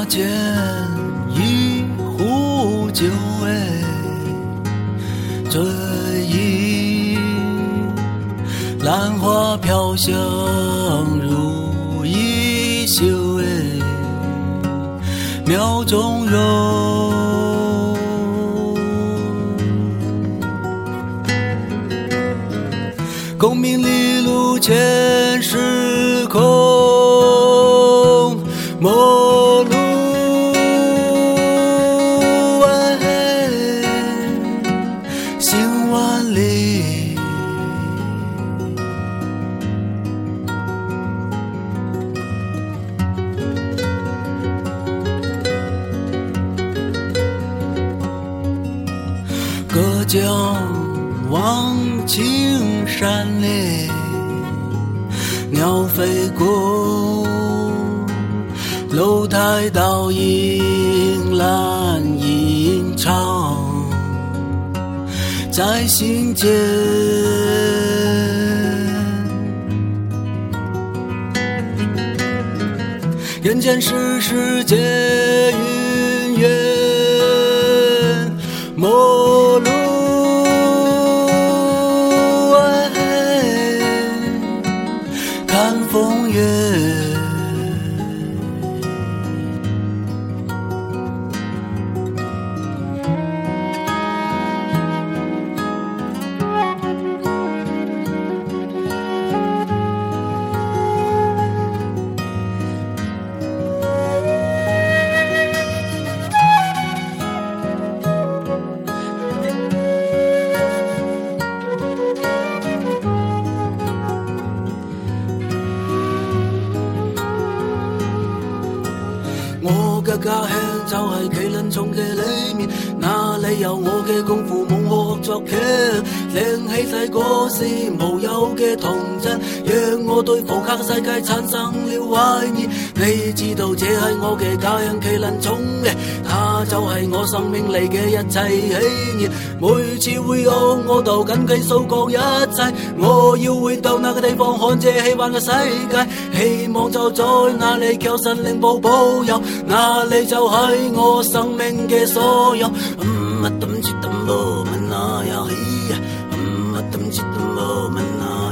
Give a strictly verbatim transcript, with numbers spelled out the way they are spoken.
间一壶酒哎，醉意兰花飘香如衣袖哎，庙中容。功名利禄前世空，陌路哎，行万里。隔江望青山嘞，鸟飞过，楼台倒影蓝影长，在心间。人间世事皆云烟，陌路风月。我嘅家鄉就係麒麟蟲嘅裏面，哪裏有我嘅功夫冇我作劇，靚起細個時無有嘅童真，讓我對浮卡嘅世界產生了懷疑。你知道這係我嘅家鄉麒麟蟲嘅，它就係我生命裏嘅一切喜悅。每次會有我都跟佢訴講一切，我要回到那個地方看這戲幻嘅世界，希望就在那裏求神靈保保佑，那裏就係我生命嘅所有。嗯，乜咁切咁冇問那呀，嗯，乜咁切咁冇問那。